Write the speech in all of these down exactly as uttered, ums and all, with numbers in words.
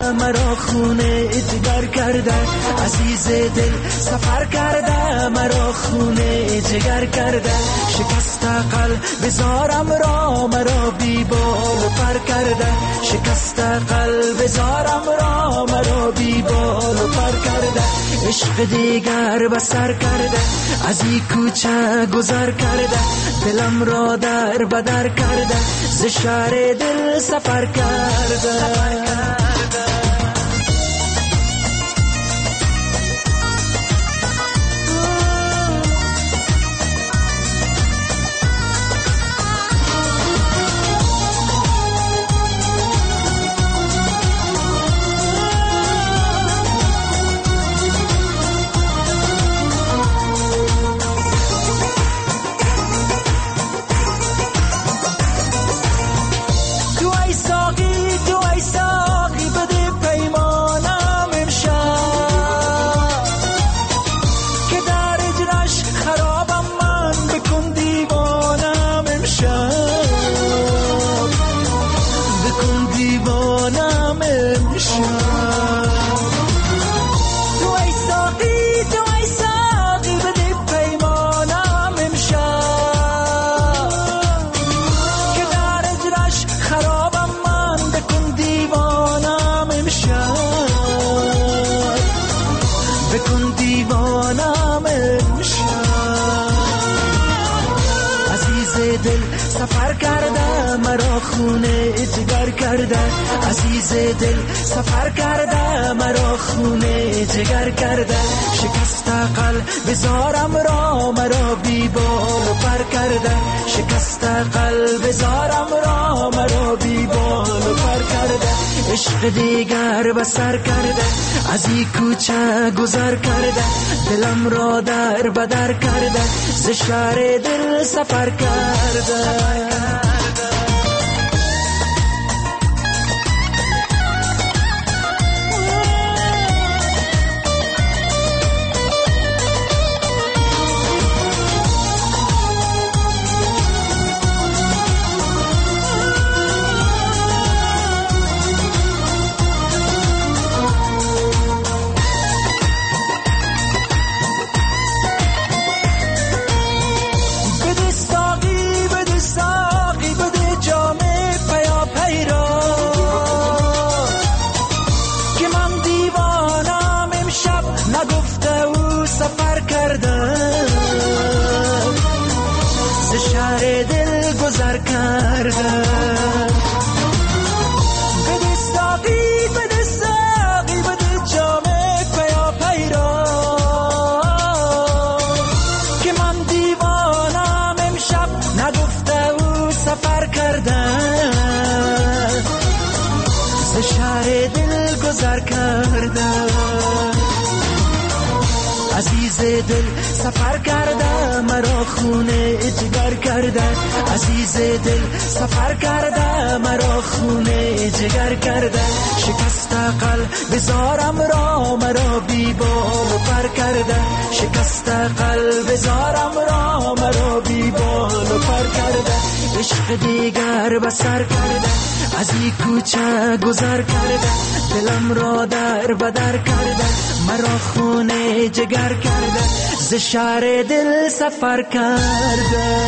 مرا خونه جگر کرده، عزیز دل سفر کرده مرا خونه جگر کرده، شکست قلب بزارم را مرا بی بال و پر کرده، شکست قلب بزارم را مرا بی بال و پر کرده، عشق دیگر بسر کرده، از این کوچه گذر کرده، دلم را در بدر کرده، ز شهر دل سفر کرده. سفر کرده مرا خونه جگر کرده، عزیز دل سفر کرده مرا خونه جگر کرده، شکست قلب بزارم را مرا بی بال و پر کرده، شکست قلب بزارم را مرا بی بال و پر کرده، عشق دیگر بسر کرده، از این کوچه گذر کرده، دلم را در بدر کرده، ز شهر دل سفر کرده. عزیز دل سفر کرده مرا خونه جگر کرده، عزیز دل سفر کرده مرا خونه جگر کرده، شکست قلب بزارم را مرا بی بال و پر کرده، شکست قلب بزارم را مرا بی بال و پر کرده، عشق دیگر بسر کرده، از این کوچه گذر کرده، دلم را در بدر کرده، مرا خونه جگر کرده، ز شهر دل سفر کرده.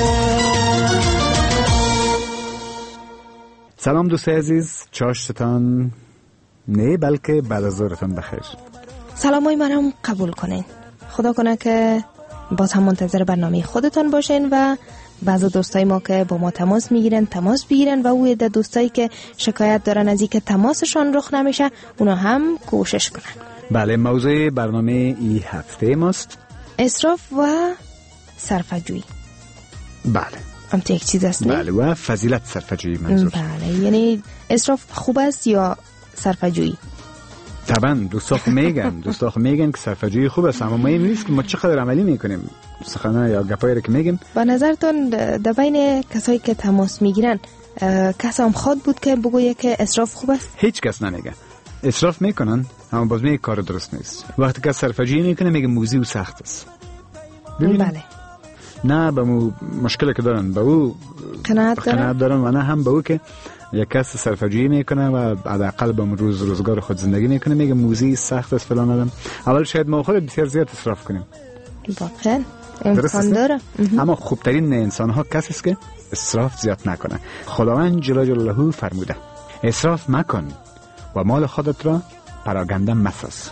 سلام دوستای عزیز، چاشتتان نه بلکه بعد از ظهرتان بخیر. سلامای منم قبول کنین. خدا کنه که باز هم منتظر برنامه خودتان باشین و بعضی دوستای ما که با ما تماس میگیرن تماس بگیرن و او عده دوستایی که شکایت دارن از اینکه تماسشان رخ نمیشه اونا هم کوشش کنن. بله، موضوع برنامه این هفته ماست اسراف و صرفه‌جویی. بله، هم یک چیز است. بله، و فضیلت صرفه‌جویی منظور. بله، یعنی اسراف خوب است یا صرفه‌جویی؟ طبعا دوستا خو میگن دوستا خو میگن که صرفه‌جویی خوب است، اما مهم نیست که ما چقدر عملی میکنیم. سخنه یا گپایی رو که میگن، با نظرتون در بین کسایی که تماس میگیرن کسی هم خود بود که بگویه که اسراف خوب است؟ هیچ کس نمیگه. اسراف میکنن اما باز میگه کار درست نیست. وقتی که صرفه‌جویی میکنه میگه موزی و سخت است. بله. نه به مو مشکلی که دارن به او قناعت دارن قناعت دارن و نه هم به او که یک کس صرفه‌جویی میکنه و حداقل به روز روزگار خود زندگی میکنه. میگه موزی سخت است فلان آدم. اول شاید ما خود بسیار زیاد اسراف کنیم، واقعا امکان داره، اما خوبترین انسان ها کسی است که اسراف زیاد نکنه. خداوند جل جلاله فرموده اسراف مکن و مال خودت را پراگنده مساز.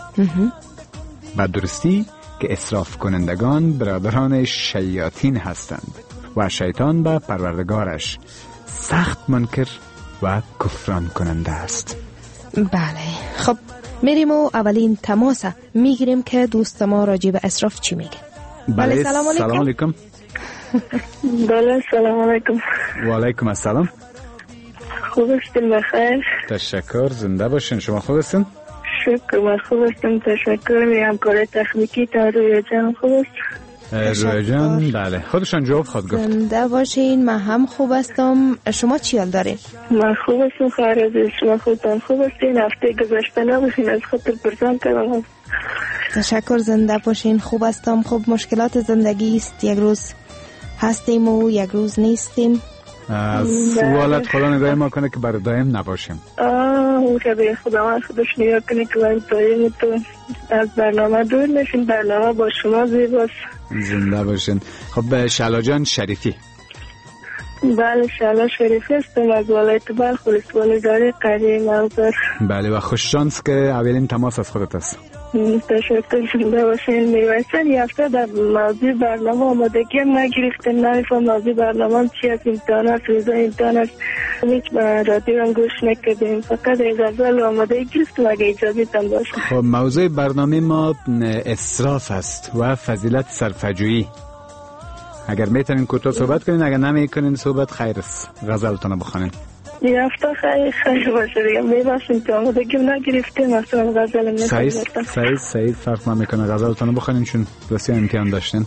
و درستی که اسراف کنندگان برادران شیاطین هستند و شیطان به پروردگارش سخت منکر و کفران کننده است. بله خب میریم و اولین تماس میگیریم که دوست ما راجع به اسراف چی میگه. بله سلام علیکم. سلام علیکم. بله سلام علیکم. و علیکم السلام. خوب هستین؟ بخیر. تشکر، زنده باشین. شما خوب هستین؟ شکر، من خوب هستم. تشکر. می همکار تکنیکی تا روی جان خوب است؟ روی جان بله خودشان جواب خود گفت. زنده باشین. من هم خوب هستم. شما چی حال دارین؟ من خوب هستم خیر عزیز. شما خودتان خوب هستین؟ هفته گذشته نباشین از خود پرسان کردم. تشکر، زنده باشین. خوب هستم. خب مشکلات زندگی است، یک روز هستیم و یک روز نیستیم. سوالت خدا نگاه ما کنه که برای دایم نباشیم. آه خدا خدا خودش نگاه کنه که برای دایم تو از برنامه دور نشین. برنامه با شما زیباست. زنده باشین. خب شعلا جان شریفی. بله شعلا شریفی هستم از ولایت بلخ ولسوالی داری قریه موزر. بله و خوش شانس که اولین تماس از خودت است. تشکر. زنده باشین. میوایسن یه هفته در موضوع برنامه آمادگی هم نگرفتیم. نمیفهم موضوع برنامه چی از امتحان است ویزا امتحان است. هیچ رادیو هم گوش نکردیم، فقط غزل آماده گرفتیم اگه اجازهتان باشه. خب موضوع برنامه ما اسراف است و فضیلت صرفه‌جویی. اگر میتونین کوتاه صحبت کنین، اگر نمیکنین صحبت خیر است. غزلتون بخونین. یه هفته خیلی خیلی باشه دیگه. میباشیم که آمادگی نگرفتیم مثلا غزل میکنیم. سعید سعید فرق نمیکنه. غزلتون بخونین چون رسیه امتحان داشتین.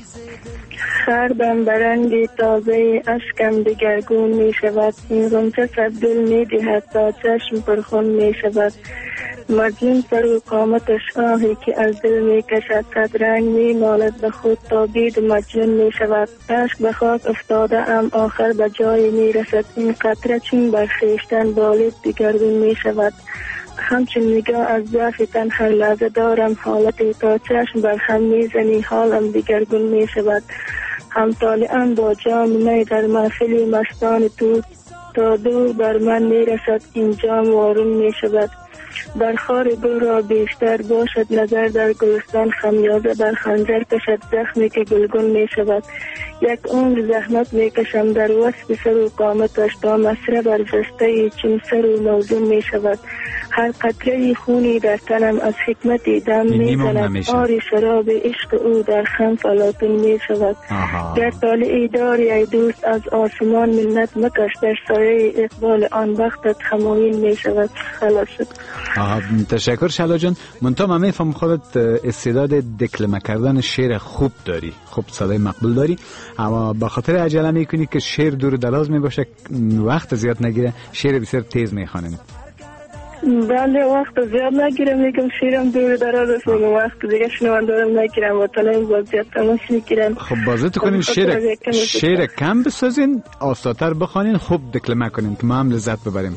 خردم برنگی تازه اشکم دگرگون می شود. این غنچه صد دل می دهد تا چشم پرخون می شود. مجنون سر و قامتش آهی که از دل می کشد. صد رنگ می مالد به خود تا بید مجنون می شود. عشق به خاک افتاده ام آخر به جای می رسد. این قطره چون بر خویشتن بالید دگرگون می شود. همچون نگاه از ضعف تن هر لحظه دارم حالتی تا چشم بر هم میزنی حالم دگرگون می شود. هم طالعم با جام می در محفلی مستان تو تا دور بر من می رسد. این جام وارون می شود. در خار گل را بیشتر باشد نظر در گلستان خمیازه بر خنجر کشد زخمی که گلگون می شود. یک عمر زحمت می کشم در وصف سر و قامتش تا مسره بر جسته چون سر و موزون می شود. هر قطره خونی در تنم از حکمت دم می زند. آری شراب عشق او در خم فلاطون می شود. در طالعی داری ای دوست از آسمان منت مکش در سایه اقبال آن وقتت خموین می شود. خلاص شد. تشکر شعلا جان. منتها من میفهم خودت استعداد دکلمه کردن شعر خوب داری، خوب صدای مقبول داری، اما با خاطر عجله میکنی که شعر دور دراز میباشه، وقت زیاد نگیره، شعر بسیار تیز میخوانیم. بله وقت زیاد نگیرم، میگم شیرم دور دراز است، میگم وقت دیگه شنوان دارم نگیرم و تنیم باز زیاد تماس میگیرم. خب بازه تو کنین شعر شعر کم بسازین، آساتر بخوانین، خوب دکلمه کنین که ما هم لذت ببریم.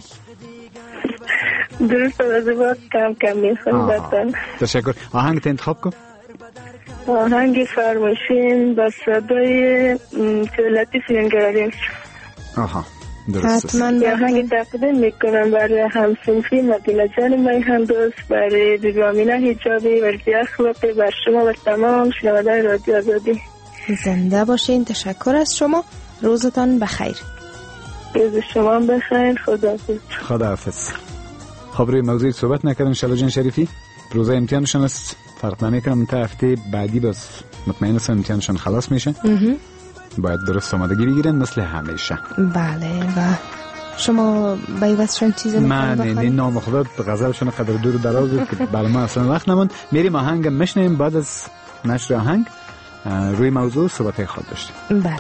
درست از وقت کم کم میخوام بطن. تشکر. آهنگ تا انتخاب کن. آهنگ فرمایشین با صدای لطیف نگارین. آها درست. حتما آهنگ تقدیم میکنم برای همسنفی مدینه جان میهن دوست، برای بیبامینه حجابی و رضیه خلقی، بر شما و تمام شنوندگان رادیو آزادی. زنده باشین. تشکر از شما. روزتان بخیر. روز شما بخیر. خداحافظ. خداحافظ. خب روی موضوعی صحبت نکردن شعلا جان شریفی. روزه امتحانشون است، فرق نمیکنم تا هفته بعدی باز مطمئن هستم امتحانشون خلاص میشه. باید درست آمادگی بگیرن مثل همیشه. بله. و شما بیوستشون چیزی من این نام خدا غزلشون قدر دور دراز بود که برای ما اصلا وقت نموند. میریم آهنگ مشنیم، بعد از نشر آهنگ روی موضوع صحبت خود داشتیم. بله.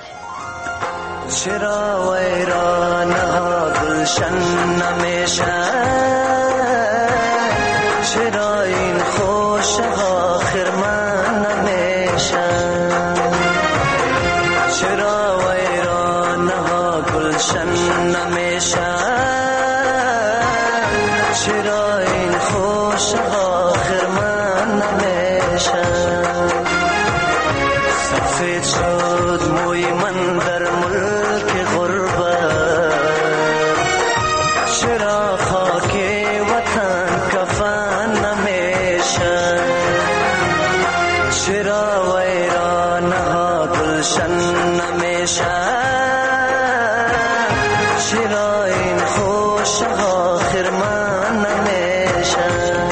چرا ویران ها گلشن نمیشه، چرا این خوشه ها خرمن نمیشه، خوش آخر من نمیشم. سفید شد موی من در ملک غربت، چرا خاک وطن کفن نمیشم؟ چرا ویرانه ها گلشن نمیشم؟ چرا این خوش آخر من نمیشم؟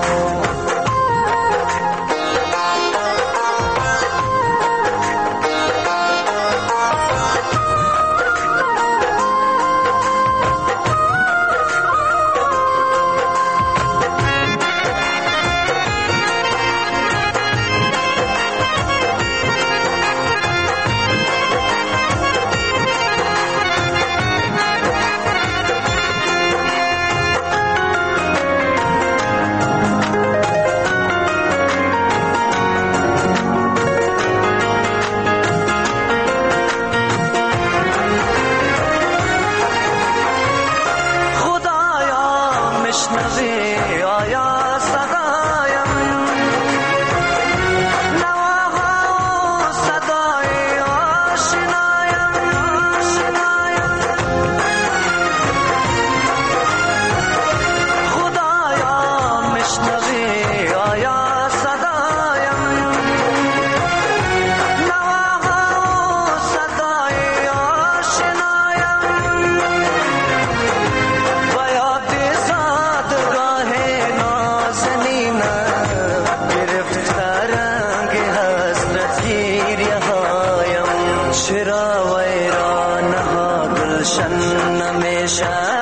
چرا ویرانه ها گلشن نمیشم؟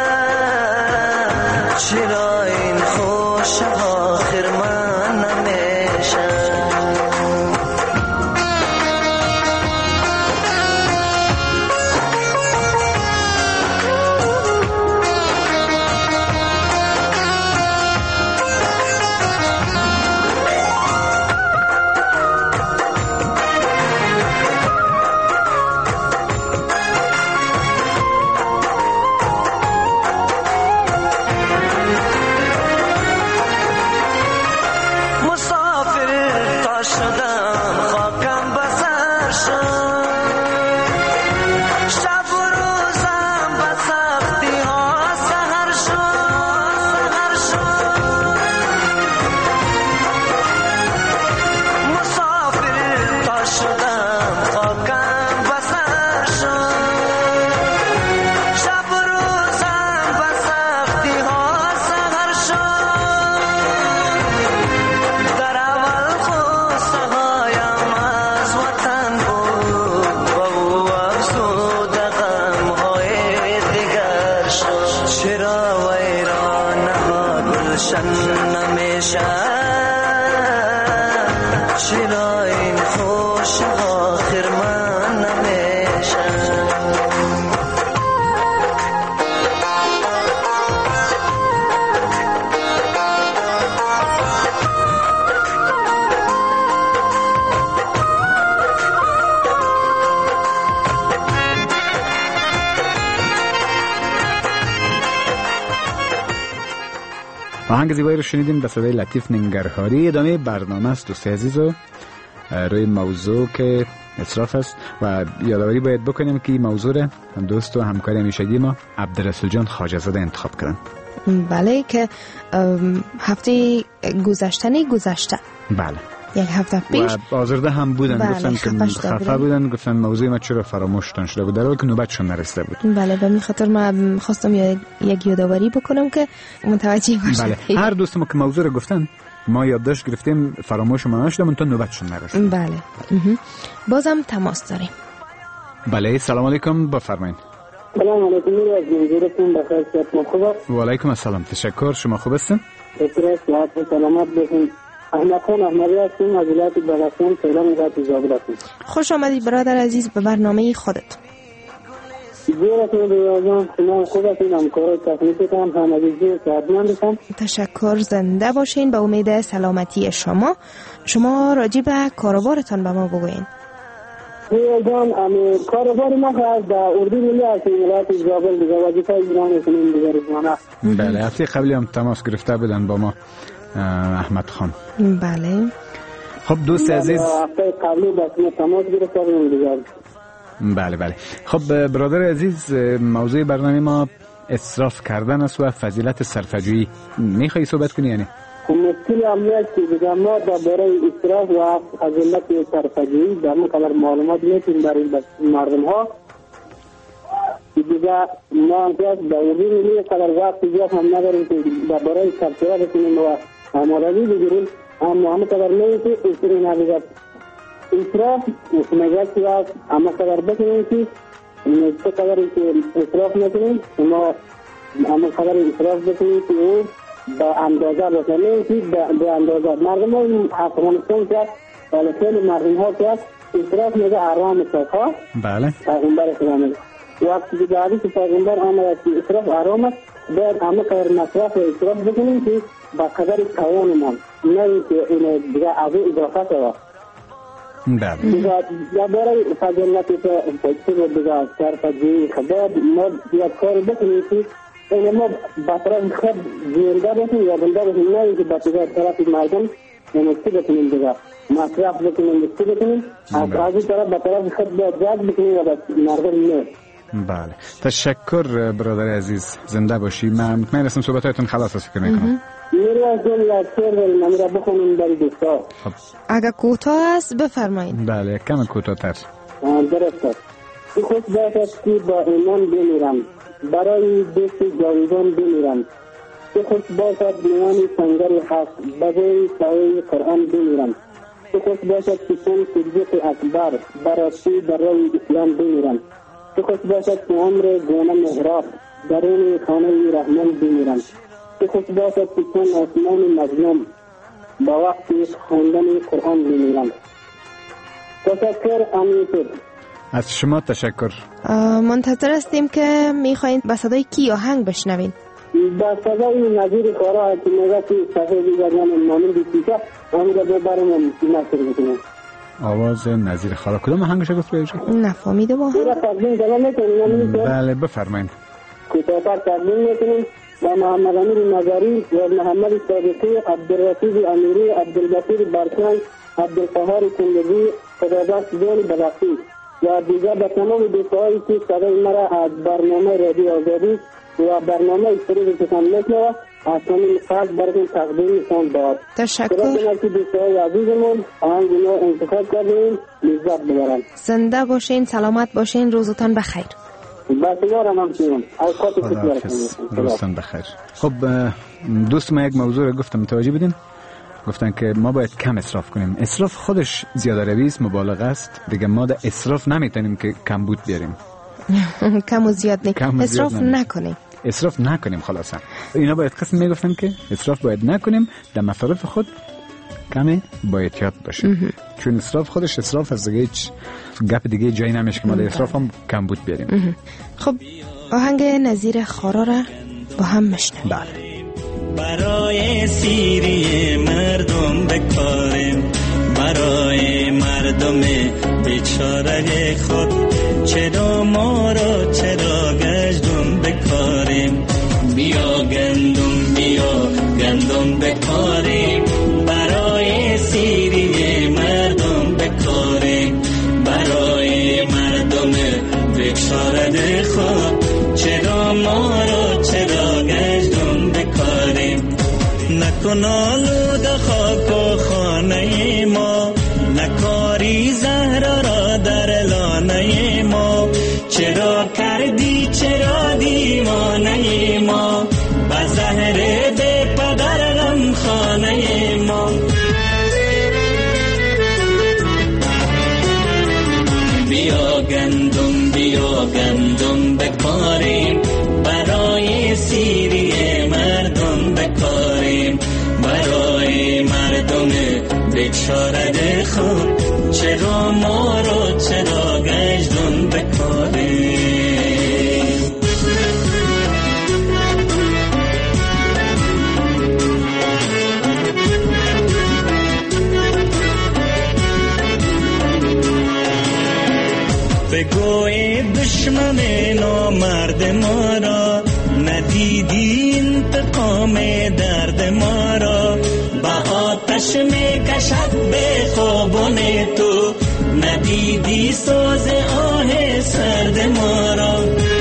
چرا این خوش آخر من نمیشم؟ چرا این خوش آخر من نمیشم؟ آهنگ زیبایی رو شنیدیم به صدای لطیف ننگرهاری. ادامه برنامه است دوست عزیز و روی موضوع که اسراف است و یادآوری باید بکنیم که موضوع رو دوست و همکار همیشگی ما عبدالرسول جان خواجه زاده انتخاب کردن. بله که هفته گذشتنی گذشته بله یک هفته پیش و آزرده هم بودن. بله، گفتن که خفه بودن، گفتن موضوع ما چرا فراموشتان شده بود در حالی که نوبتشون نرسیده بود. بله به این خاطر ما خواستم یک یادآوری بکنم که متوجه باشید. بله هر دوست ما که موضوع رو گفتن ما یادداشت گرفتیم، فراموش ما نشده من تا نوبتشون نرسید. بله بازم تماس داریم. بله سلام علیکم، بفرمایید. سلام علیکم، از منظورتون بخیر صحت خوبه؟ و علیکم السلام، تشکر. شما خوب هستین؟ شکر، صحت و سلامت باشین. احمد خان احمدی هستم از ولایت بلخان، فعلا ولایت زابل هستم. خوش آمدید برادر عزیز به برنامه خودت. زیرتون بیازم، شما خوب هستین، همکار تکنیکتان همگی صحتمند هستم. تشکر، زنده باشین. به امید سلامتی شما. شما راجع به کاروبارتان به ما بگوین. جان امی کاروبار ما از در اردو ملی از ولایت زابل دیگه وظیفه ایران کنیم دیگه رزمانه. بله هفته قبلی هم تماس گرفته بودن با ما احمد خان. بله خب دوست عزیز هفته قبلی با ما تماس گرفته بودن دیگه. بله بله خب برادر عزیز موضوع برنامه ما اسراف کردن است و فضیلت صرفه‌جویی. میخوایی صحبت کنی یعنی؟ مشکل امنیت که دیگه ما درباره اسراف و فضیلت صرفه‌جویی در مقدار معلومات میتونیم برای مردم ها دیگه ما امتیاز در وجود ملی قدر وقت زیاد هم نداریم که درباره صرفه‌جویی بکنیم و آمادگی بگیریم، اما همه قدر میشه استرین حقیقت اسراف مجاز که همه قدر بکنیم که نزد قدر که اسراف نکنیم ما همه قدر اسراف بکنیم که او با اندازه بکنیم که به اندازه مردم ها افغانستان که ولی خیلی مردم ها که اسراف میگه حرام صفا. بله پیغمبر اسلام وقتی که حدیث پیغمبر آمده که اسراف حرام است باید همه قدر مصرف و اسراف بکنیم که با قدر توانمان نه اینکه این دیگه از اضافه شود. بله دیگه برای فضیلت پشتی دیگه صرفه‌جویی باید ما یک کار بکنیم که این ما با طرف خود زنده باشیم یا بنده باشیم نه اینکه با طرف مردم نمستی بکنیم دیگه مصرف بکنیم نمستی بکنیم از این طرف با طرف خود باید جد بکنیم و با مردم نه. بله تشکر برادر عزیز زنده باشی. من مطمئن هستم صحبتاتون خلاص است فکر میکنم. میره از جل لکتر داریم نمیره بخونیم برای دوستا. اگر کوتاه است بفرمایید. بله کم کوتاه تر. درست است. خود باید که با ایمان بمیرم برای دوست جاویدان بمیرم. خود باید دیوان سنگر حق بجای سایه قرآن بمیرم. خود باید که چون صدیق اکبر براستی در روی اسلام بمیرم. خود باید که عمر گونه محراب درون خانه رحمان بمیرم. خود باید که چون آسمان مظلوم با وقتی خواندن قرآن بمیرم. تشکر امید. از شما تشکر. منتظر هستیم که میخواین به صدای کی آهنگ بشنوین؟ با صدای نظیر خورا که میگه که صفحه دیگران مامون دیگه آن را ببرم نشر بکنم. آواز نظیر خورا کدام آهنگش گفت بهش؟ نفهمیده با هم؟ تقدیم دارم میکنیم. بله بفرمایید. کوتاه‌تر تقدیم میکنیم با محمد امیر نظری و محمد صادقی، عبدالرشید امیری، عبدالبصیر برکان، عبدالقهار کندگی، خداداد جان بلخی و دیگر به تمام دوستایی که صدای مرا از برنامه رادیو آزادی و برنامه استوری بسیار میشنوه از همین قلب براتون تقدیمشان داد. تشکر. خدا که دوستای عزیزمون آهنگ ما انتخاب کردیم لذت ببرن. زنده باشین، سلامت باشین، روزتان بخیر. با شما را ممنونم. از خاطر خداحافظ. روزتان بخیر. خب دوست ما یک موضوع رو گفتم متوجه بدین. گفتن که ما باید کم اسراف کنیم. اسراف خودش زیاده روی است، مبالغه است. دیگه ما در اسراف نمیتونیم که کمبود بیاریم. کم و زیاد نه. اسراف نکنیم. اسراف نکنیم خلاصا. اینا باید قسم میگفتن که اسراف باید نکنیم، در مصارف خود کمی باید احتیاط باشیم. چون اسراف خودش اسراف از دیگه هیچ گپ دیگه جایی نمیشه که ما در اسراف هم کمبود بیاریم. خب آهنگ نظیر خورا را با هم میشنویم. بله. برای سیری مردم بکاریم، برای مردم بیچاره خود چرا ما را چرا گشتم بکاریم. بیا گندم بیا گندم بکاریم، برای سیری مردم بکاریم، برای مردم بیچاره خود چرا ما را چرا گشتم بکاریم. نکن آلود خاک و خانه ما، نکاری زهرا را در لانه ما. چرا کردی چرا دیوانه ما، با زهر بی پدر غم خانه ما. بیا گندم بیا گندم بکاریم، برای سیری مردم بکاریم، برای مردم بیچاره خود چرا ما رو چرا گشتن بکاریم. غم نامرد ما را، ندیدی انتقام درد ما را. با آتش می کشد به خوابان تو، ندیدی سوز آه سرد ما را.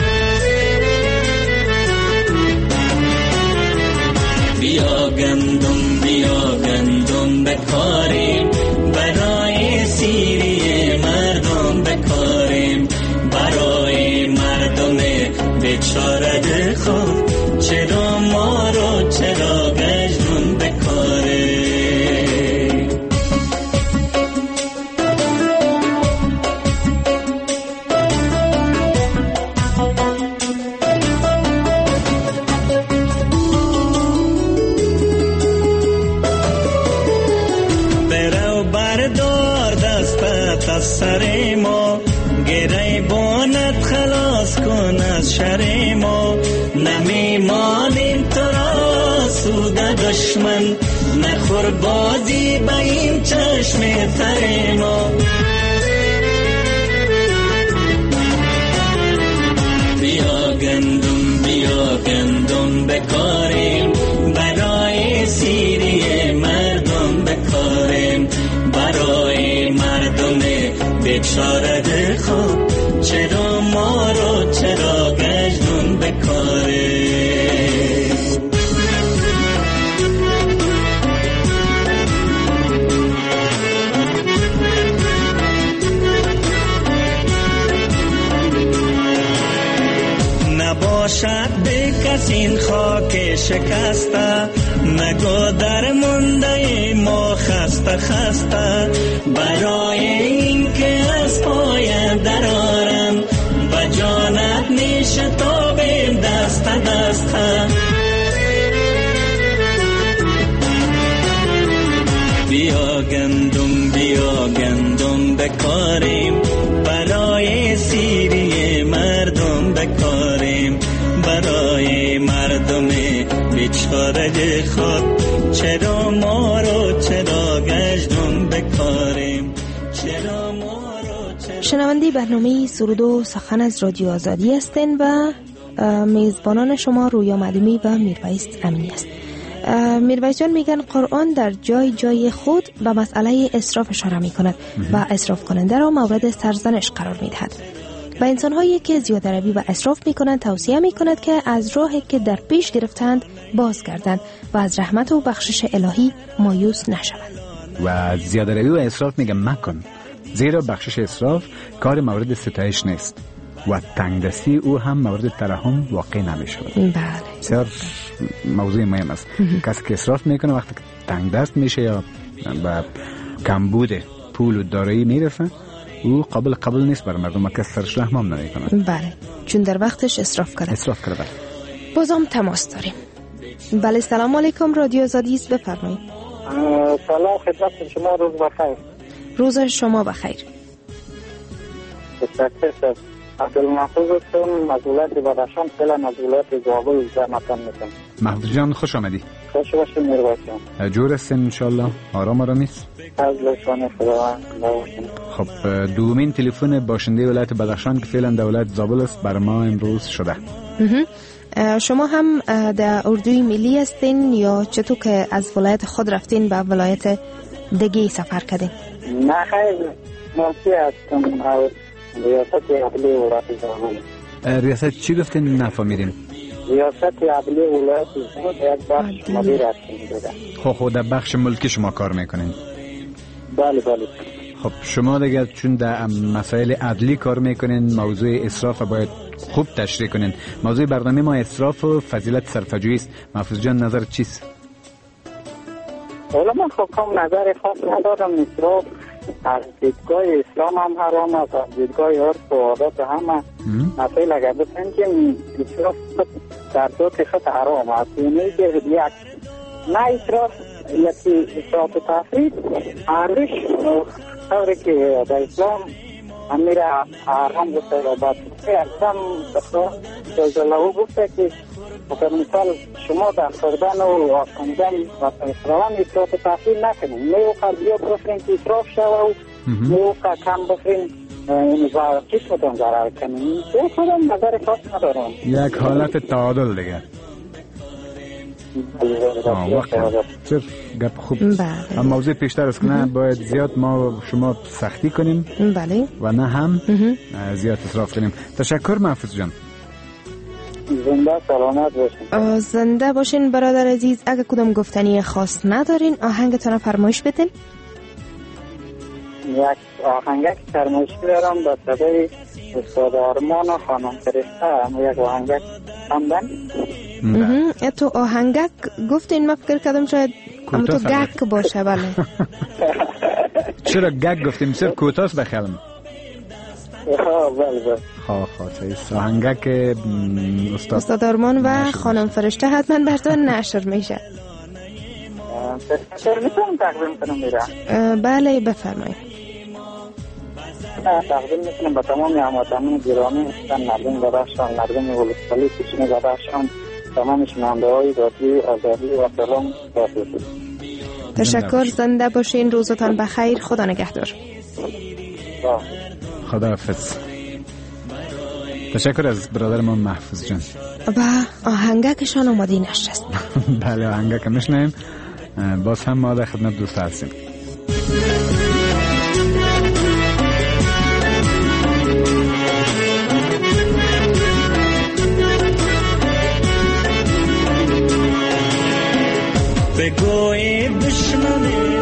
بیا گندم بیا گندم بکاریم، برای سیری مردم بکاریم، برای مردم بیچاره خود، چرا ما رو چرا گجنون بکاریم. از سر ما، گره بانت خلاص کن از شر ما. نمی مانیم تو را سود دشمن، نخور بازی با این چشم تر ما. بیا گندم بیا گندم بکاریم، برای سیری مردم بکاریم، برای مردم بیچاره خود، چرا ما رو چرا گجنون بکاره. نباشد به کسی این خاک شکسته، نگو در منده ما خسته خسته. برای این که از پای درارم، و جانت نیشتابیم دست دست. بیا گندم بیا گندم بکاریم، برای سیری مردم بکاریم، برای مردم بیچاره خود، چرا ما رو چرا گجنون بکاریم، چرا ما رو چرا. شنونده برنامه سرود و سخن از رادیو آزادی هستین و میزبانان شما رویا معلومی و میرویس امینی است. میرویس جان میگن قرآن در جای جای خود به مسئله اسراف اشاره میکند و اسراف کننده را مورد سرزنش قرار میدهد. و انسان‌هایی که زیاده‌روی و اسراف می‌کنند توصیه می‌کند که از راهی که در پیش گرفتند بازگردند و از رحمت و بخشش الهی مایوس نشوند. و زیاده‌روی و اسراف میگه مکن، زیرا بخشش اسراف کار مورد ستایش نیست و تنگدستی او هم مورد ترحم واقع نمی‌شود. بله. بسیار موضوع مهم است. کسی که اسراف میکنه وقتی که تنگدست میشه یا به کمبود پول و دارایی میرسه، او قابل قبول نیست برای مردم که سرش رحم هم نمیکنن. بله، چون در وقتش اسراف کرده. اسراف کرده. بازم تماس داریم. بله، سلام علیکم، رادیو آزادی است، بفرمایید. سلام خدمت شما، روز بخیر. روز شما بخیر. تشکر. عبدالمحفوظ هستم، از ولایت بدخشان، فعلا از ولایت زابل زحمتم میکنم. محمود جان خوش آمدی. خوش باشید میرویس جان. جور هستین انشالله؟ آرام آرامیست؟ از لطفاً خداوند باشین. خب دومین تلفن باشنده ولایت بدخشان که فعلا در ولایت زابل است بر ما امروز شده. شما هم در اردوی ملی هستین یا چطور که از ولایت خود رفتین به ولایت دیگه سفر کردین؟ نه خیر، ملکی هستم از ریاست عدلی ولایت زابل. ریاست چی گفتین نفهمیدیم؟ ریاست عدلی ولایت زابل یک بخش مدیر هستم. خب خب در بخش ملکی شما کار میکنین؟ بله بله. خب شما دیگه چون در مسائل عدلی کار میکنین، موضوع اسراف باید خوب تشریح کنین. موضوع برنامه ما اسراف و فضیلت صرفه‌جویی است. محفوظ جان نظر چیست؟ حالا من خب کم نظر خاص ندارم. اسراف از دیدگاه اسلام هم حرام است، از دیدگاه عرف و عادات هم مسائل اگر بسن که اسراف در ذات خود حرام است. یعنی که یک نه اسراف یکی اسراف تفرید ارزش طوری که در اسلام امیر حرام گفته و بعد اکرم بخواه جزالهو گفته که مثال شما در خوردن و آفکندن و اسرافان اسراف تفرید نکنید. نیو قضیه بفرین که اسراف شوه و نیو که کم بفرین این زارکی کدام ضرر کنیم به کدام نظر خاص ندارم. یک حالت تعادل دیگه. واقعا صرف گپ خوب. هم موضوع پیشتر است که نه باید زیاد ما شما سختی کنیم بله و نه هم زیاد اصراف کنیم. تشکر محفوظ جان. زنده سلامت باشین. زنده باشین برادر عزیز. اگه کدام گفتنی خاص ندارین آهنگتون فرمایش بدین. یک آهنگک فرمایشی دارم با صدای استاد آرمان و خانم فرشته. یک آهنگک خواندن. تو آهنگک گفتین من فکر کردم شاید اما تو گک باشه. بله چرا گک گفتیم؟ صرف کوتاست بخیالم. بله بله خواه خواه چیست آهنگک استاد استاد آرمان و خانم فرشته حتما براتون نشر میشه. چرا میتونم تقدیم کنم میرم؟ بله بفرمایید. تقدیم میکنم به تمام هموطنان گرامی هستن، مردم بدخشان، مردم ولسوالی کوچین بدخشان، تمام شنونده های رادیوی آزادی و سلام داشته. تشکر. زنده باشین. روزتان بخیر. خدا نگهدار. خدا حافظ. تشکر از برادر ما محفوظ جان. و آهنگکشان اومدی نشست. بله آهنگک میشنیم. باز هم ما در خدمت دوست هستیم. بگوی دشمنه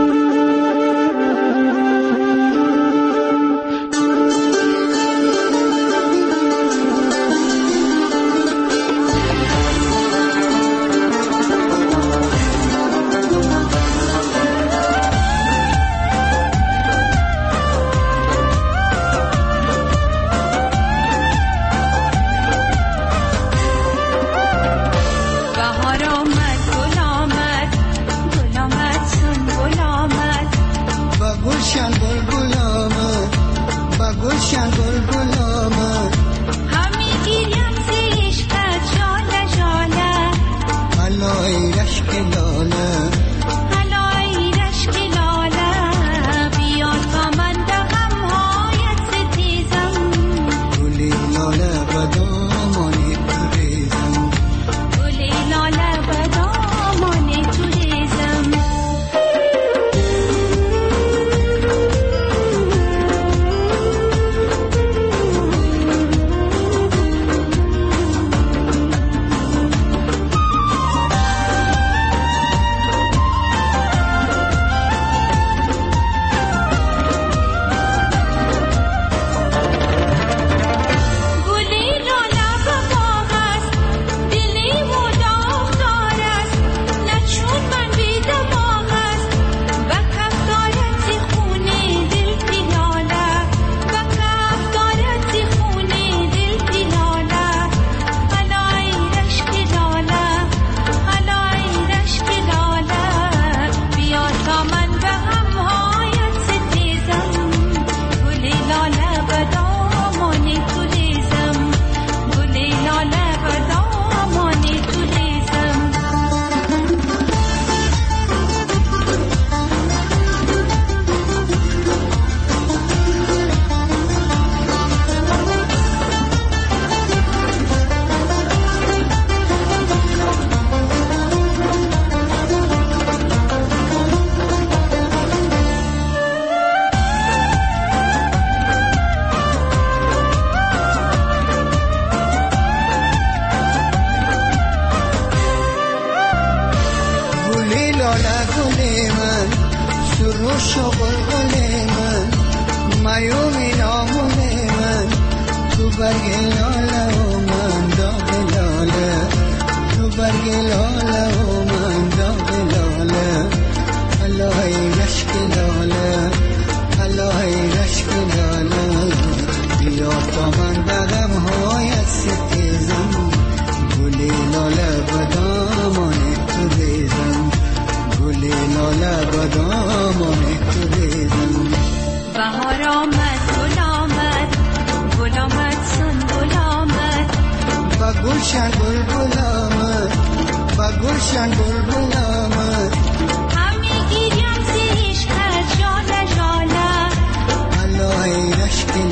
گلشن بلبل آمد با گلشن بلبل آمد همی گیریم زیش که جاله جاله الله ای رشک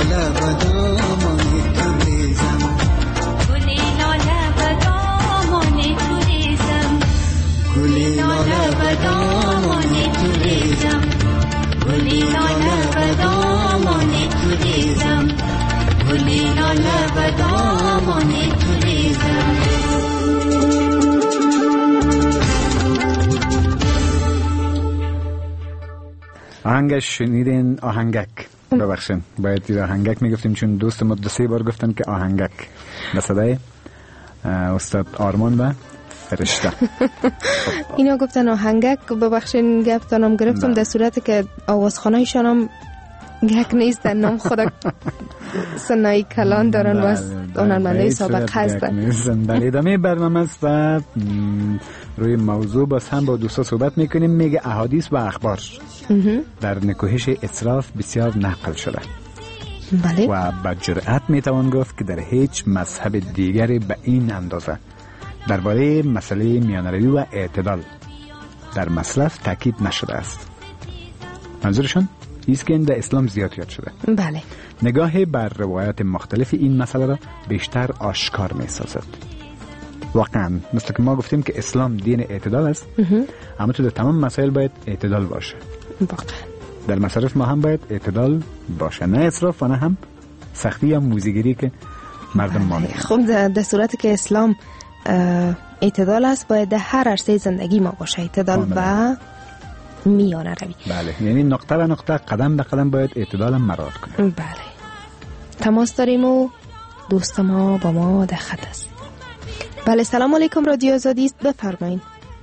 لاله و دامان تو ریزم گلی لاله و دامان تو ریزم گلی لاله و دامان تو ریزم گلی لاله و دامان تو ریزم گلی لاله و دامان تو ریزم. آهنگش شنیدین؟ آهنگک. ببخشین باید دید آهنگک میگفتیم چون دوست ما دو سه بار گفتن که آهنگک به صدای استاد آرمان و فرشته. اینا گفتن آهنگک. ببخشین گفتنم گرفتم در صورتی که آوازخانه‌شان هم گک نیست، نام خدا سنایی کلان دارن و هنرمندای سابقه هستن. در ادامه برنامه است و روی موضوع باز هم با دوستا صحبت میکنیم. میگه احادیث و اخبار در نکوهش اسراف بسیار نقل شده. بله. و با جرأت میتوان گفت که در هیچ مذهب دیگری به این اندازه درباره مسئله میانروی و اعتدال در مصرف تاکید نشده است. منظورشون ایست که این در اسلام زیاد یاد شده. بله. نگاه بر روایات مختلف این مسئله را بیشتر آشکار می سازد. واقعا مثل که ما گفتیم که اسلام دین اعتدال است، اما تو در تمام مسائل باید اعتدال باشه. واقعا در مصرف ما هم باید اعتدال باشه، نه اسراف و نه هم سختی یا موزیگیری که مردم ما می‌کنن. خب در صورتی که اسلام اعتدال است، باید در هر عرصه زندگی ما باشه اعتدال و میانه روی. بله، یعنی نقطه به نقطه قدم به قدم باید اعتدال هم مراعات کنیم. بله. تماس داریم و دوست ما با ما در خط است. بله، سلام علیکم، رادیو آزادی است، بفرمایید.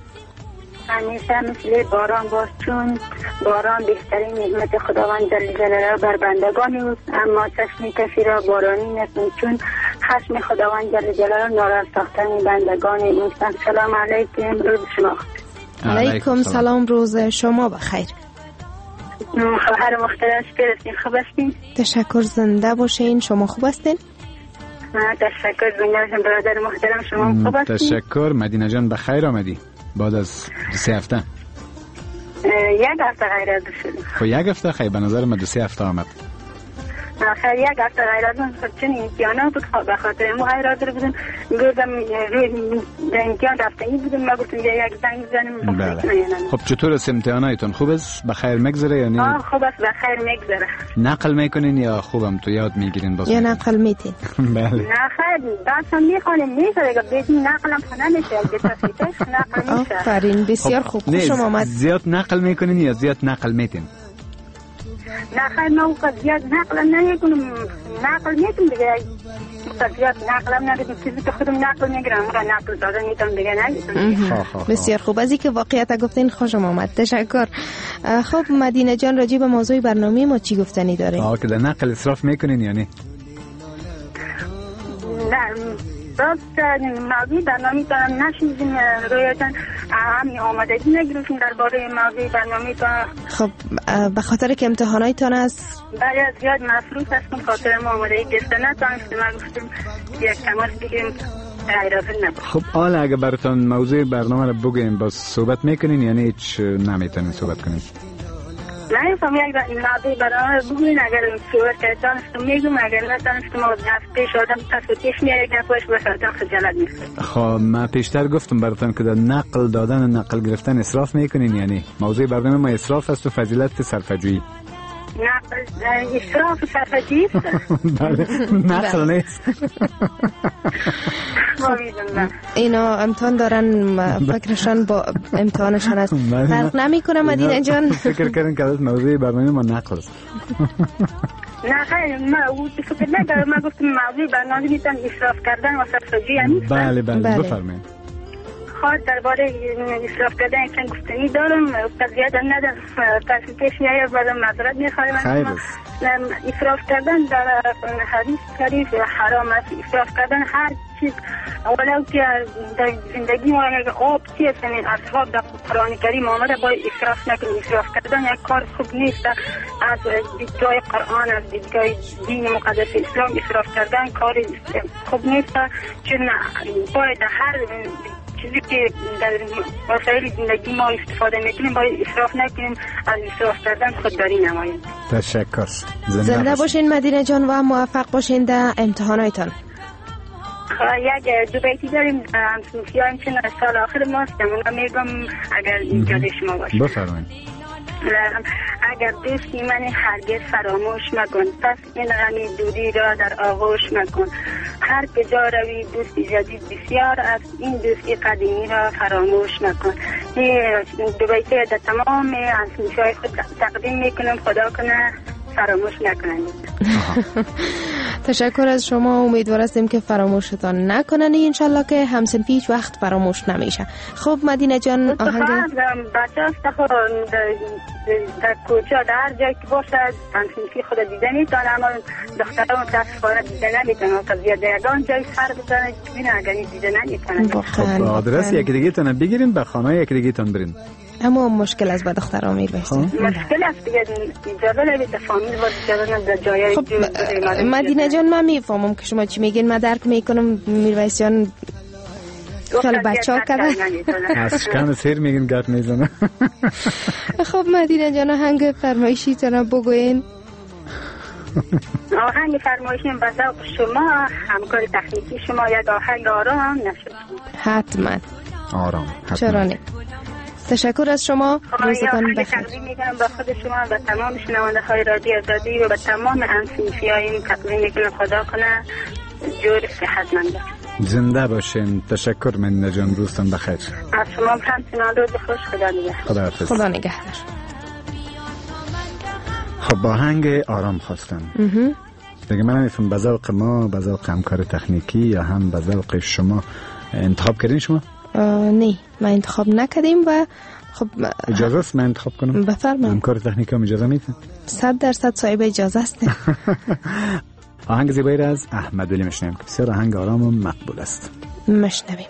همیشه مثل باران باش، چون باران بهترین نعمت خداوند جل جلاله بر بندگان اوست، اما چشم کسی را بارانی نکنید، چون خشم خداوند جل جلاله ناراض ساختن بندگان اوست. سلام علیکم، روز شما علیکم سلام، روز شما بخیر. خواهر محترم برسین، خوب هستین؟ تشکر، زنده باشین. شما خوب هستین؟ تشکر، زنده باشین برادر محترم. شما خوب هستین؟ تشکر مدینه جان، بخیر آمدی بعد از دو سه هفته. یک هفته غیر از شد. خب یک هفته خیلی به نظر من دو سه هفته آمد. آخر یک هفته غیر از اون چون امتحانات بود، به خاطر ما غیر از بودم گفتم روی امتحان رفتنی بودم، ما گفتم یک زنگ بزنم. بله. خب چطور است امتحاناتون؟ خوب است؟ بخیر میگذره یا نه؟ آه خوب است، بخیر میگذره. نقل میکنین یا خوبم تو یاد میگیرین باز؟ یا نقل میتین؟ بله. نه خیر، درسم میخوانیم میذاره که بدون نقلم نمیشه، البته نقل میشه. آفرین، بسیار خوب. خوش آمد. زیاد نقل میکنین یا زیاد نقل میتین؟ نه خیر، من وقت زیاد نقلم نمیکنم، نقل میتونم دیگه، وقت زیاد نقلم نمیکنم، چیزی که خودم نقل میگیرم وقت نقل دادن میتونم دیگه نمیتونم. بسیار خوب، از اینکه واقعیت گفتین خوشم آمد، تشکر. خب مدینه جان، راجع به موضوع برنامه ما چی گفتنی دارین؟ آه که در نقل اسراف میکنین یا نه؟ نه راست موضوع برنامه تان نشیدیم رویا جان، همین آمادگی نگرفتیم درباره موضوع برنامه تان. خب به خاطر که امتحانایتان است بله زیاد مصروف هستم، خاطر ما آمادگی گرفته نتونستیم، ما گفتیم یک تماس بگیریم. خب حالا اگه براتون موضوع برنامه رو بگیم باز صحبت میکنین یا نه هیچ نمیتونین صحبت کنین؟ نه فهم یک موضوع برنامه رو بگوین، اگر صحبت کردانستم میگم، اگر نتانستم از پیش آدم تصویتش میاره نفوش بسازم خجالت میکنم. خب من پیشتر گفتم براتون که در نقل دادن و نقل گرفتن اسراف میکنین یا نه؟ موضوع برنامه ما اسراف است و فضیلت صرفه‌جویی. نقل اسراف صرفه‌جویی بله، نقل نیست. اینا امتحان دارن، فکرشان با امتحانشان است، فرق نمیکنه. مدینه جان فکر کردن که از موضوع برنامه ما نقل است. نه خیلی، ما فکر نکردم، ما گفتم موضوع برنامه میتونم اسراف کردن و صرفه‌جویی نیست. بله بله بفرمایید. خواهد درباره اسراف کردن چند گفتنی دارم، استاد زیاد ندارم، تصویتش میاره بعدم معذرت میخوایم. خیر است. اسراف کردن در حدیث شریف حرام است. اسراف کردن هر چیز، ولو که در زندگی ما اگه آب چیست، یعنی اصحاب در قرآن کریم آمده باید اسراف نکنیم. اسراف کردن یک کار خوب نیست، از دیدگاه قرآن، از دیدگاه دین مقدس اسلام اسراف کردن کار خوب نیست، چون باید هر چیزی که در وسایل زندگی ما استفاده میکنیم باید اسراف نکنیم، از اسراف کردن خودداری نماییم. تشکر. زنده, زنده باشین مدینه جان و موفق باشین در امتحانایتان. یک دو بیتی داریم همسنفی ها این سال آخر ماست، اونا میگم اگر اینجا شما باشه. بفرمایید. اگر دوستی من هرگز فراموش مکن، پس این غمی دوری را در آغوش مکن. هر کجا روی دوستی جدید بسیار است، این دوستی قدیمی را فراموش مکن. این دو بیتی در تمام همسنفی های خود تقدیم میکنم، خدا کنه فراموش نکنند. تشکر از شما، امیدوار هستیم که فراموشتان نکنن، انشالله که همسنفی هیچ وقت فراموش نمیشه. خب مدینه جان آهنگ بچه هست در کوچه در هر جایی که باشد همسنفی خود دیده میتونه، اما دخترها متاسفانه دیده نمیتونه که زیاده یگان جایی سر بزنه بینه اگر دیده نمیتونه. خب آدرس یک دیگه تانه بگیرین به خانه یک دیگه تان برین. اما مشکل از با دخترها میرسه. مشکل است دیگه، اجازه نمیده فامیل و اجازه در جایی. خب مدینه جان من میفهمم که شما چی میگین، من درک میکنم. میرویس جان خیلی بچه ها کده از شکن سیر میگین گرد میزنه. خب مدینه جان آهنگ فرمایشی تانه بگوین. آهنگ فرمایشی به ذوق شما، همکار تکنیکی شما، یک آهنگ آرام نشد. حتما آرام. چرا نه. تشکر از شما، روزتان بخیر. تقدیم میکنم با خود شما و تمام شنونده های رادیو آزادی و به تمام همسنفی های تقدیم میکنم، خدا کنه جور صحتمند باشید. زنده باشین. تشکر من نجان، روزتان بخیر. از شما هم تنان روز خوش. خدا نگهدار. خدا حافظ. خدا نگهدار. خب با آهنگ آرام خواستم دیگه. من نمیفهم به ذوق ما، به ذوق همکار تکنیکی یا هم به ذوق شما انتخاب کردین شما؟ نه ما انتخاب نکردیم و خب اجازه است من انتخاب کنم؟ بفرمایید. همکار تکنیکی هم اجازه میده؟ صد درصد صاحب اجازه است. آهنگ زیبایی را از احمد ولی میشنویم که بسیار آهنگ آرام و مقبول است. میشنویم.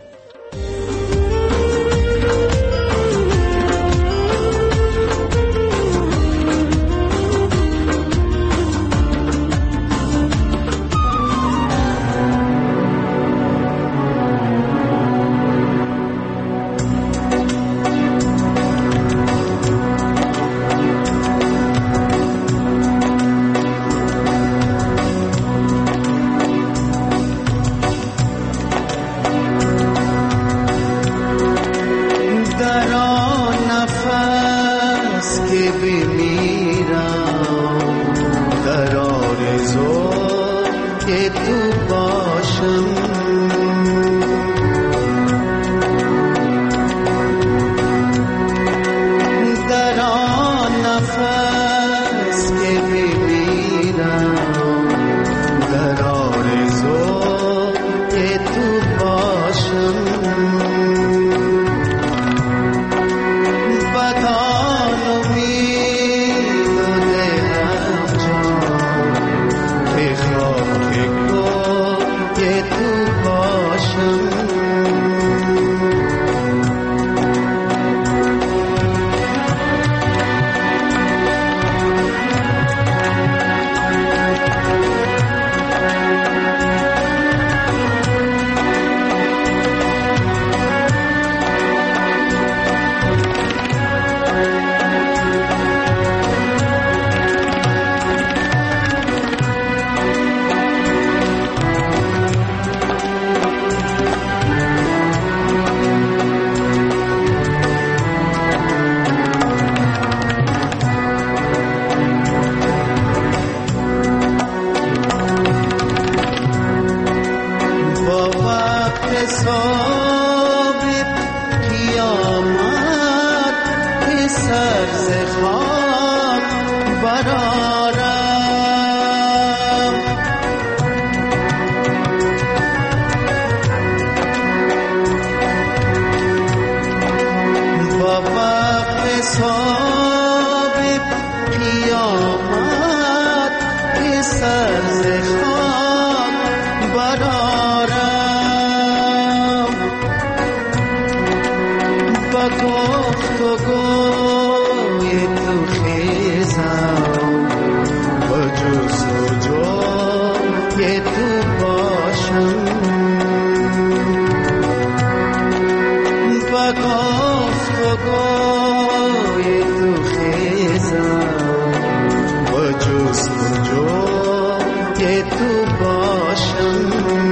که تو باشم،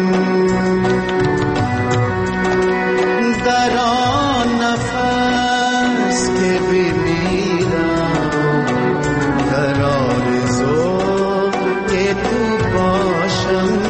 در آن نفس که بمیرم، در آرزو که تو باشم.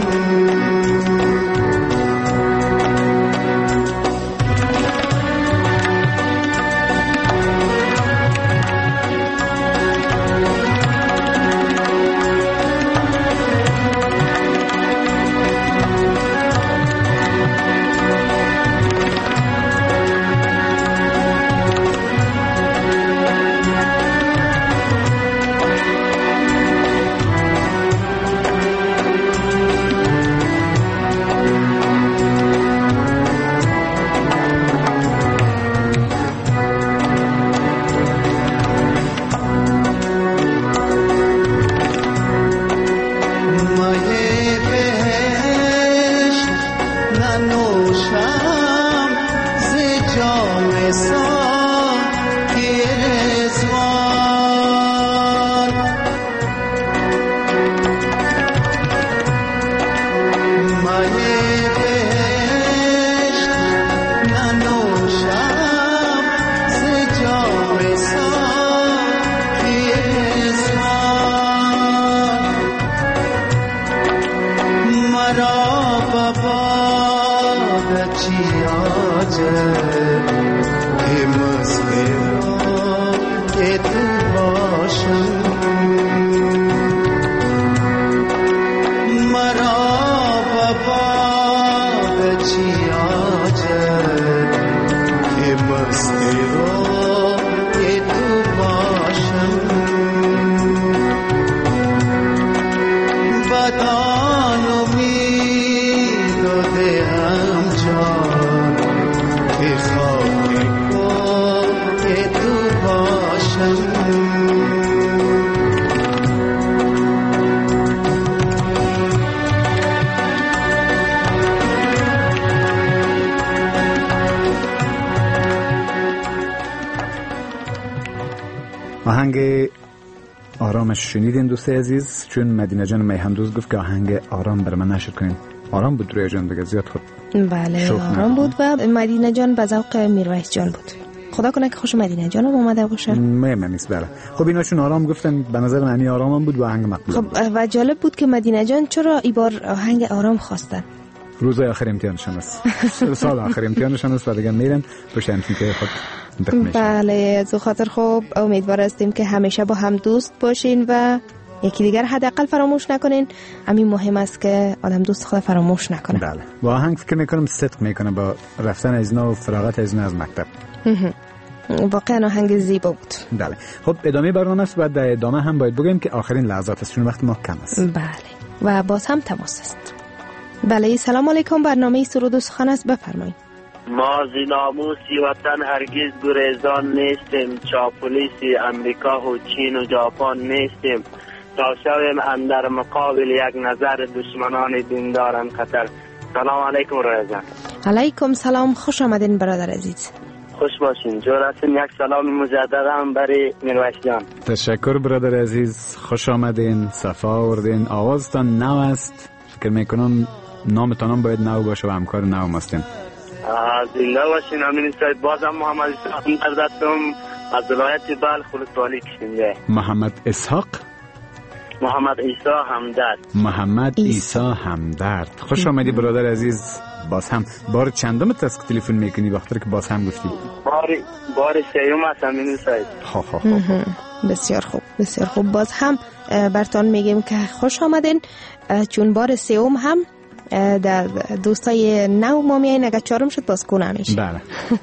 آهنگ آرامش شنیدین دوست عزیز، چون مدینه جان میهندوز گفت که آهنگ آرام بر من نشر کنین. آرام بود روی جان دیگه، زیاد خود بله آرام بود و مدینه جان به ذوق میرویس جان بود. خدا کنه که خوش مدینه جان اومده باشه. مهم نیست. بله خب اینا چون آرام گفتن به نظر من آرام بود و آهنگ مقبول. خب و جالب بود که مدینه جان چرا این بار آهنگ آرام خواستن. روز آخر امتحانشون است، سال آخر امتحانشون است و دیگه میرن پشت امتحان خود. بله از خاطر خوب امیدوار هستیم که همیشه با هم دوست باشین و یکی دیگر حداقل فراموش نکنین. همین مهم است که آدم دوست خود فراموش نکنه. بله با آهنگ فکر میکنم صدق میکنه با رفتن از اینا و فراغت از اینا از مکتب. واقعا آهنگ زیبا بود. بله خب ادامه برنامه است و در ادامه هم باید بگیم که آخرین لحظات است چون وقت ما کم است. بله و باز هم تماس است. بله سلام علیکم، برنامه سرود و سخن است، بفرمایید. ما زی ناموسی وطن هرگز گریزان نیستیم، چاپولیسی امریکا و چین و ژاپن نیستیم، تا شویم اندر مقابل یک نظر دشمنان دینداران خطر. سلام علیکم رایزان. علیکم سلام، خوش آمدین برادر عزیز. خوش باشین. جور هستین. یک سلام مجدد هم برای میرویس جان. تشکر برادر عزیز، خوش آمدین، صفا آوردین. آوازتان نو است، فکر میکنم نامتان هم باید نو باشه و همکار نو ماستین. زنده باشین. همین سایت بازم محمد اسحاق مقدسم از ولایت بلخ ولسوالی کشنده. محمد اسحاق محمد عیسی همدرد. محمد عیسی همدرد. خوش آمدی برادر عزیز. باز هم بار چندم تسک تلفن میکنی وقتی که باز هم گفتی؟ بار بار سیوم است همین سایت. خب خب خب بسیار خوب بسیار خوب. باز هم برتان میگیم که خوش آمدین، چون بار سیوم هم در دوستای نو ما میایین، اگر چهارم شد باز کنه همیشه. بله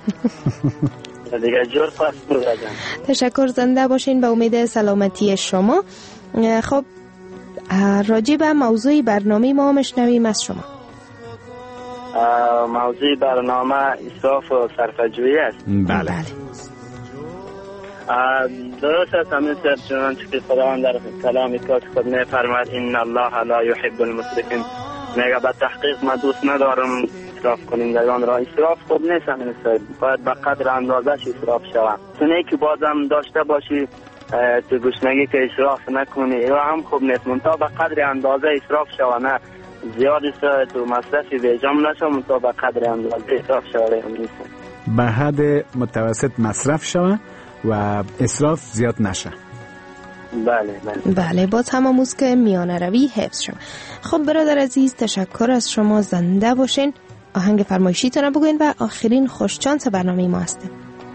دیگه جور پاس بردن. تشکر، زنده باشین به امید سلامتی شما. خب راجع به موضوع برنامه ما مشنویم از شما. موضوع برنامه اسراف و صرفه‌جویی است. بله درست است همین سر، چنانچه که خداوند در کلام پاک خود می‌فرماید ان الله لا يحب المسرفین، میگه به تحقیق من دوست ندارم اسراف کنندگان را. اسراف خوب نیست همین سر، باید به قدر اندازه‌اش اسراف شود. چون که بازم داشته باشی تو گشنگی که اسراف نکنی یا هم خوب نیست، منتها به قدر اندازه اسراف شوه، نه زیاد تو مصرفی بیجام نشه، منتها به قدر اندازه اسراف شوه نیست، به حد متوسط مصرف شوه و اسراف زیاد نشه. بله بله بله باز هم اموز که میانه روی حفظ شد. خب برادر عزیز تشکر از شما، زنده باشین، آهنگ فرمایشیتون بگوین و آخرین خوشچانس برنامه ما هستیم.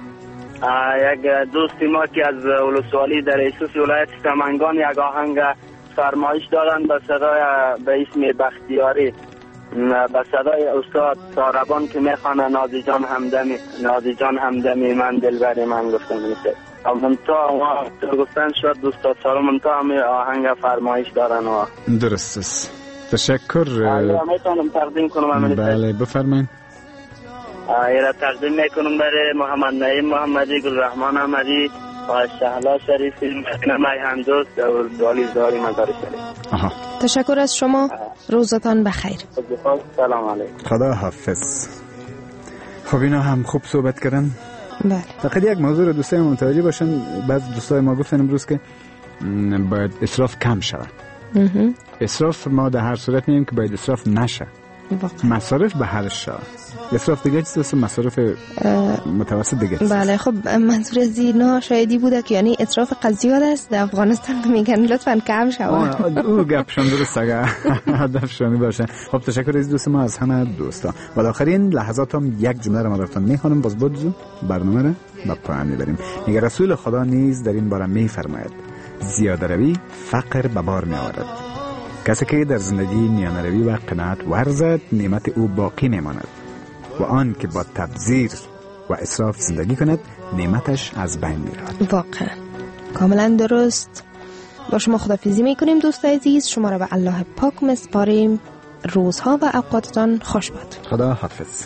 یک دوستی ما که از ولسوالی در ایسوس ولایت سمنگان یک آهنگ فرمایش دارن به صدای به اسم بختیاری، به صدای استاد ساربان که میخوانه نازی جان همدمی، نازی جان همدمی من دلبری من گفتم میشه منتا ما گفتن شد دوستا سارا منتا هم آهنگ فرمایش دارن و درست است. تشکر. میتونم تقدیم کنم؟ بله بفرمایید. ایره تقدیم میکنم برای محمد نعیم محمدی، گلرحمان احمدی و شهلا شریفی، مکنمه همدوست و دالی زاری مدار شریف. آها. تشکر از شما. روزتان بخیر. سلام علیکم. خدا حافظ. خب اینا هم خوب صحبت کردن. بله. فقط یک موضوع رو دوستای ما متوجه باشن، بعض دوستای ما گفتن امروز که باید اسراف کم شود. اسراف ما در هر صورت میگیم که باید اسراف نشه. مصارف به حلش شود. اسراف دیگه چیزی، مصارف متوسط دیگه. بله خب منظور زینا شایدی بوده که یعنی اسراف قضیات است در افغانستان میگن لطفاً کم شود. او گپشون درست اگه هدفشونی باشه. خب تشکر از دوست ما، از همه دوستا. و آخرین لحظات هم یک جمله رو ما براتون میخوانم، باز بود برنامه رو به پایان میبریم. میگه رسول خدا نیز در این باره میفرماید زیاده روی فقر به بار میآورد. کسی که در زندگی میانه روی و قناعت ورزد نعمت او باقی میماند و آن که با تبذیر و اسراف زندگی کند نعمتش از بین میرود. واقعا کاملا درست. با شما خداحافظی میکنیم دوستای عزیز، شما را به الله پاک میسپاریم. روزها و اوقاتتان خوش باد. خدا حافظ.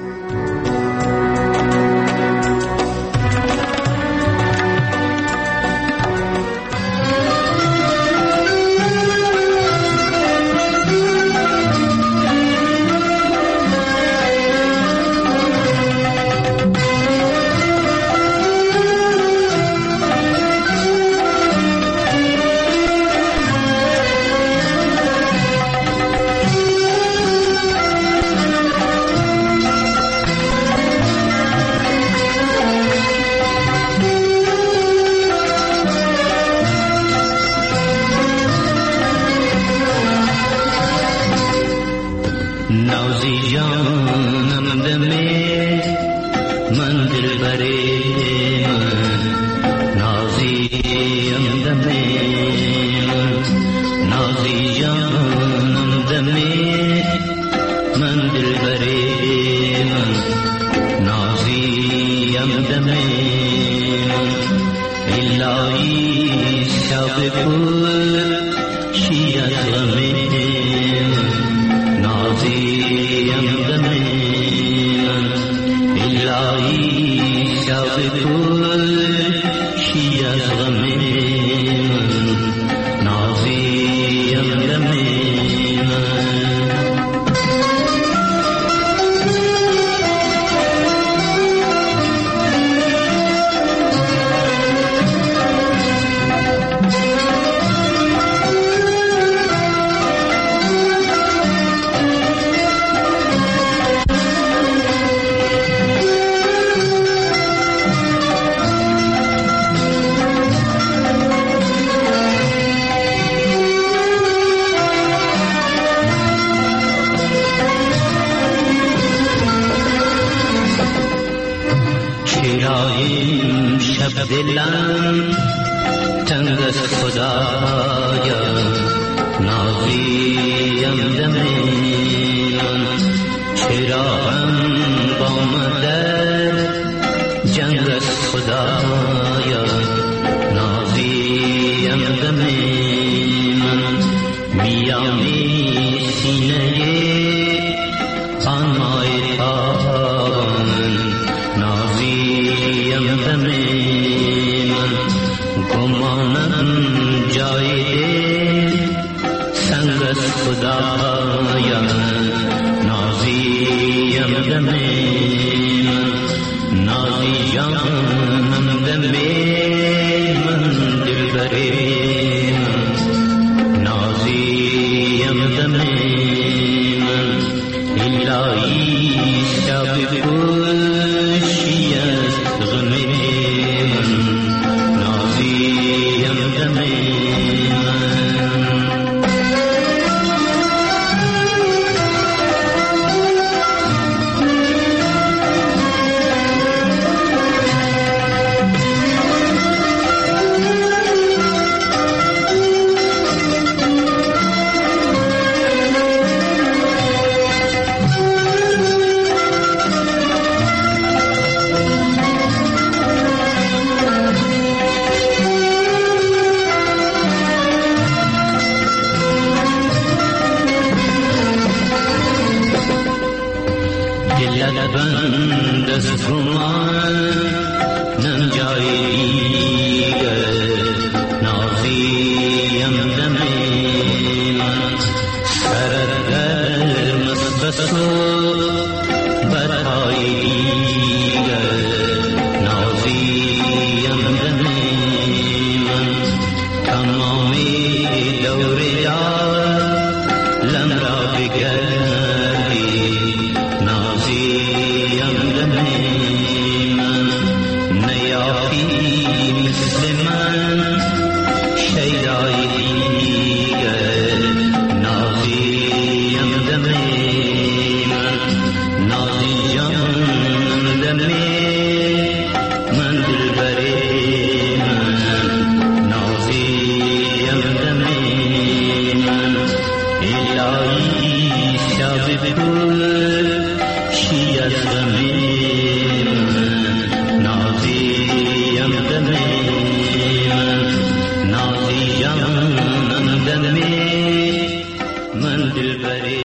دلم تنگ از خدایا نازیم دم من چرا هم با مدر جنگ از خدایا نازیم دم من میامی سینه آن مای تابان نازیم دم من گمانم جای سنگ از خدایا نازیم دم من نازی جانم دم من دلبری من، نازیم دم من، الهی شب خوشی است غم من، نازیم دم من. بند است من نم جای دیگر، نازیم دم من، سرت گرم است بس و برهای دیگر، نازیم دم من، تمام دور یار لم را بگردی، نازیم دم من، نیافی مثل من شیدای دیگر، نازیم دم من، نازی جان دم من، دلبر من، نازیم دم من، الهی شب خوشی از غم من، نازیم دم من، نازی جان دم من، دلبر